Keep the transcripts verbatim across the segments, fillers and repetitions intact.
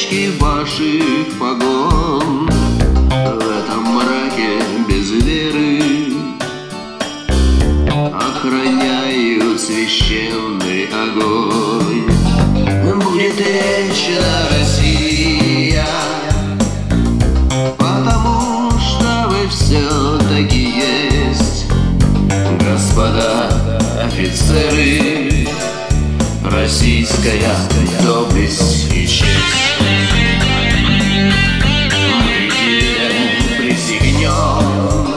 звездочки ваших погон в этом мраке без веры охраняют священный огонь. Будет вечна Россия, потому что вы все-таки есть, господа офицеры, российская доблесть и честь. Мы тебе присягнем,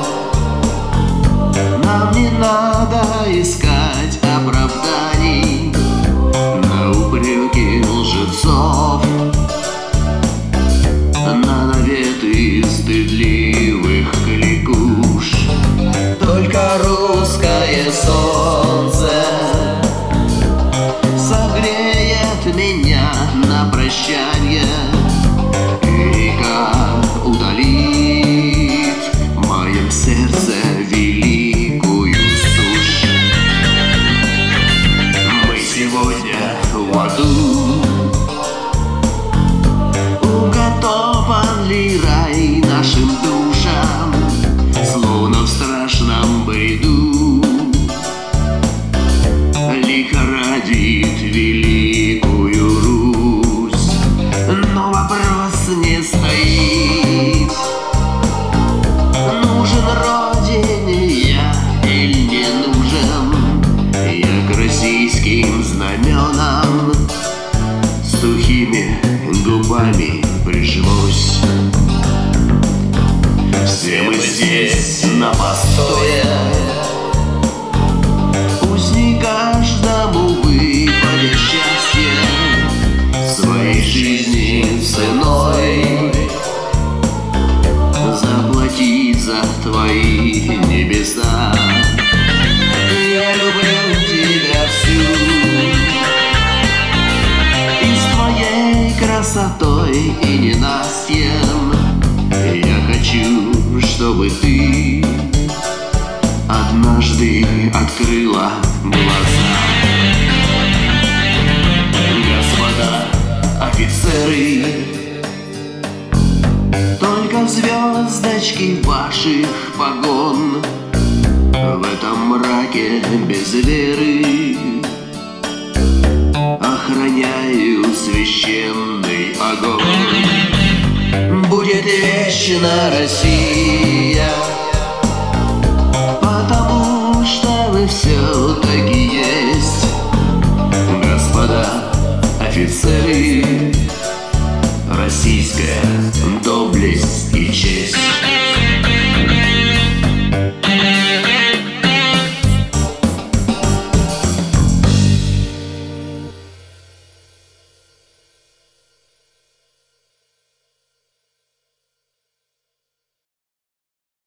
нам не надо искать оправданий на упреки лжецов, на наветы стыдливых кликуш. Только русское солнце согреет меня на прощанье, и река удалит в моем сердце великую сушь. Мы сегодня в аду. Уготован ли рай нашим душам, словно в страшном бреду лихорадит великую Русь? Но вопрос не стоит: нужен родине я или не нужен? Я к российским знаменам с сухими губами прижмусь. Все мы здесь на постое, пусть не каждому выпадет счастье своей жизни ценой заплатить за твои небеса. Я люблю тебя всю, и с твоей красотой и ненастьем я хочу, чтобы ты однажды открыла глаза. Господа офицеры, только звездочки ваших погон в этом мраке без веры охраняют священный огонь. Будет вечна Россия,